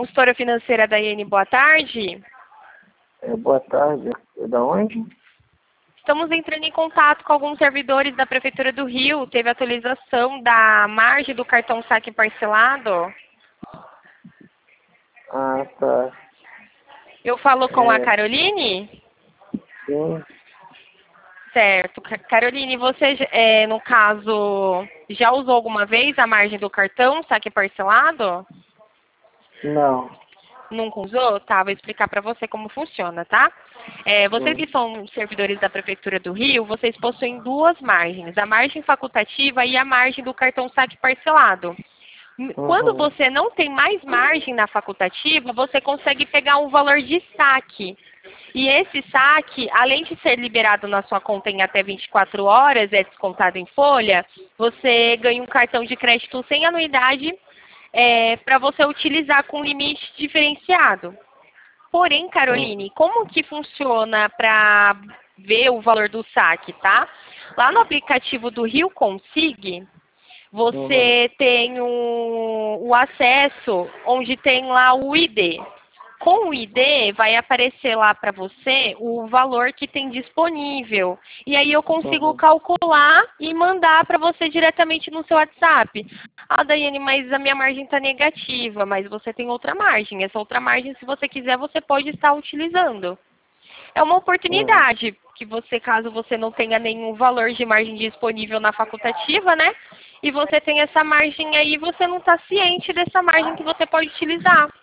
consultora financeira Daiane, boa tarde. Boa tarde. Da onde? Estamos entrando em contato com alguns servidores da Prefeitura do Rio. Teve atualização da margem do cartão saque parcelado. Ah, tá. Eu falo com a Caroline? Sim. Certo. Caroline, você, no caso, já usou alguma vez a margem do cartão saque parcelado? Não. Nunca usou? Tá, vou explicar para você como funciona, tá? Vocês que são servidores da Prefeitura do Rio, vocês possuem duas margens, a margem facultativa e a margem do cartão saque parcelado. Quando você não tem mais margem na facultativa, você consegue pegar um valor de saque. E esse saque, além de ser liberado na sua conta em até 24 horas, é descontado em folha, você ganha um cartão de crédito sem anuidade para você utilizar com limite diferenciado. Porém, Caroline, como que funciona para ver o valor do saque, tá? Lá no aplicativo do Rio Consig, você tem o acesso onde tem lá o ID. Com o ID, vai aparecer lá para você o valor que tem disponível. E aí eu consigo calcular e mandar para você diretamente no seu WhatsApp. Ah, Daiane, mas a minha margem está negativa, mas você tem outra margem. Essa outra margem, se você quiser, você pode estar utilizando. É uma oportunidade que você, caso você não tenha nenhum valor de margem disponível na facultativa, né? E você tem essa margem aí, você não está ciente dessa margem que você pode utilizar.